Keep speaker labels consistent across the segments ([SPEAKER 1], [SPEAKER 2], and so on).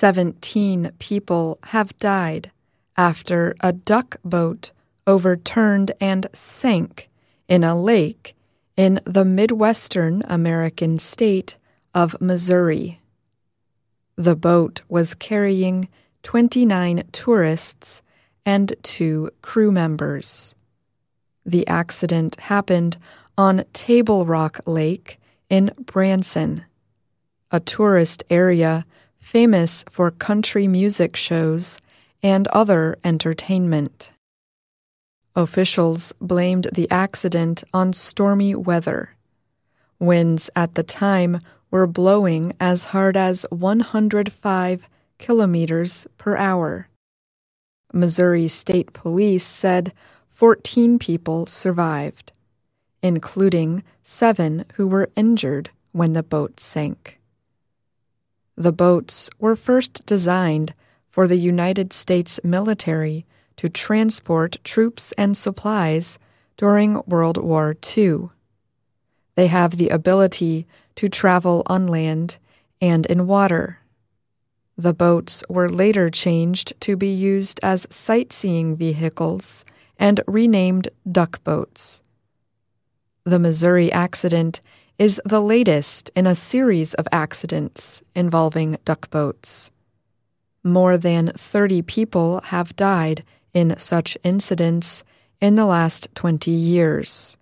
[SPEAKER 1] 17 people have died after a duck boat overturned and sank in a lake in the Midwestern American state of Missouri. The boat was carrying 29 tourists and 2 crew members. The accident happened on Table Rock Lake in Branson, a tourist area famous for country music shows and other entertainment. Officials blamed the accident on stormy weather. Winds at the time were blowing as hard as 105 kilometers per hour. Missouri State Police said 14 people survived, including 7 who were injured when the boat sank. The boats were first designed for the United States military to transport troops and supplies during World War II. They have the ability to travel on land and in water. The boats were later changed to be used as sightseeing vehicles and renamed duck boats. The Missouri accident is the latest in a series of accidents involving duck boats. More than 30 people have died in such incidents in the last 20 years.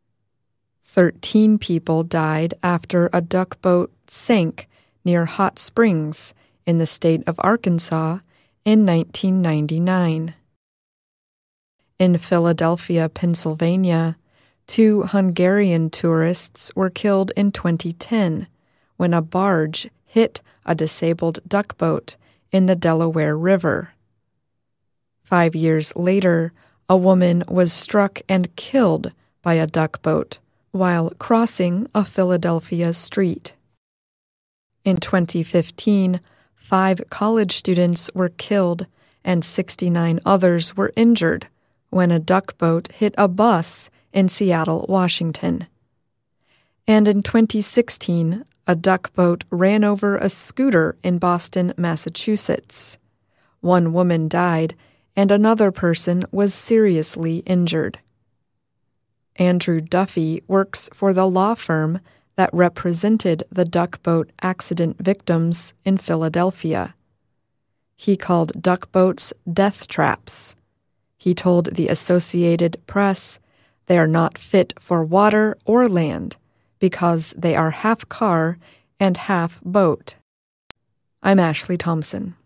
[SPEAKER 1] 13 people died after a duck boat sank near Hot Springs in the state of Arkansas in 1999. In Philadelphia, Pennsylvania, 2 Hungarian tourists were killed in 2010 when a barge hit a disabled duck boat in the Delaware River. 5 years later, a woman was struck and killed by a duck boat while crossing a Philadelphia street. In 2015, 5 college students were killed and 69 others were injured when a duck boat hit a bus in Seattle, Washington. And in 2016, a duck boat ran over a scooter in Boston, Massachusetts. 1 woman died and another person was seriously injured. Andrew Duffy works for the law firm that represented the duck boat accident victims in Philadelphia. He called duck boats death traps. He told the Associated Press, "They are not fit for water or land because they are half car and half boat." I'm Ashley Thompson.